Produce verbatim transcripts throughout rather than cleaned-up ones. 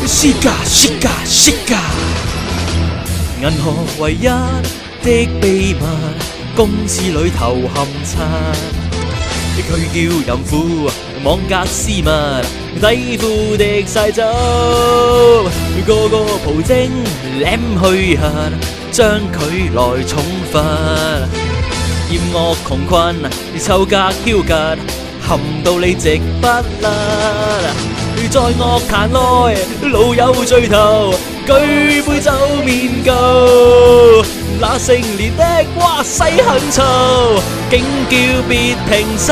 Shiga Shiga Shiga， 銀河唯一的秘密，公廁裏頭含塵。佢叫淫婦，網格絲襪，底褲滴晒酒，個個蒲精舐去核，將佢來重罰。厭惡窮困，臭格囂趌，含到你直不甩。在樂壇內，老友聚頭，舉杯酒面告。那成年的哇西很嘈，竟叫別停手。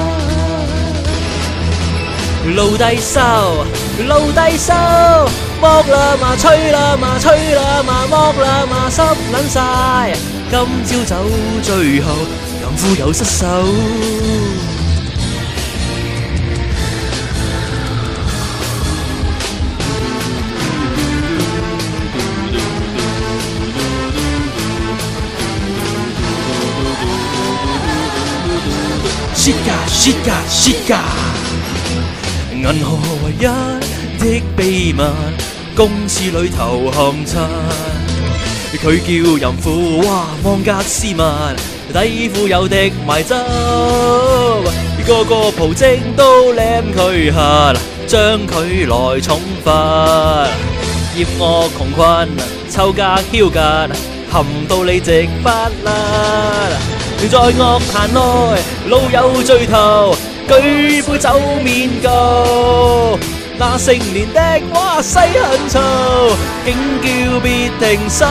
露低收，露低收，剝啦嘛，吹啦嘛，吹啦嘛，剝啦嘛，濕撚晒。今朝酒最後，淫婦又失手。Shiga Shiga Shiga， 銀河唯一的秘密，公廁裏頭含塵。佢叫淫婦，哇，網格絲襪，底褲又滴埋汁，個個蒲精都舐佢核，將佢來重罰。厭惡窮困，臭格囂趌，含到你直不甩。在樂壇內，老友聚頭，舉杯酒面告。那成年的哇西很嘈，竟叫別停手。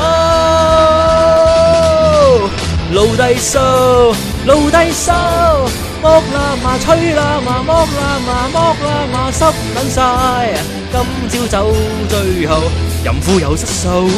露低數，露低數，剝啦嘛，吹啦嘛，剝啦嘛，剝啦嘛，濕撚晒。今朝酒最後，淫婦又失手。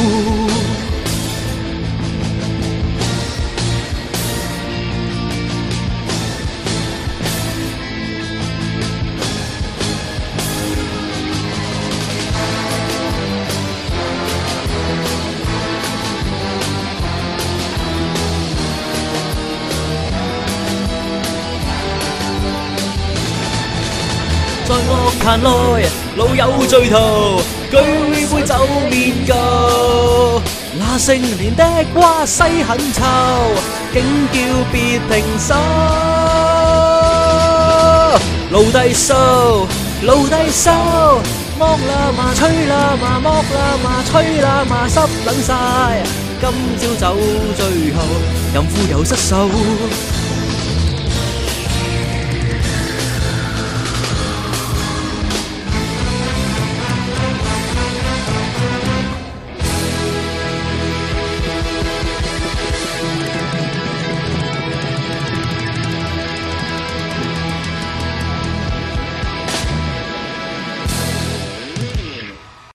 在樂壇內，老友聚頭，舉杯酒面告。那成年的哇西很臭，竟叫別停手。露低數，露低數，剝啦嘛，吹啦嘛，剝啦嘛，吹啦嘛，濕撚晒。今朝酒最後，淫婦又失手。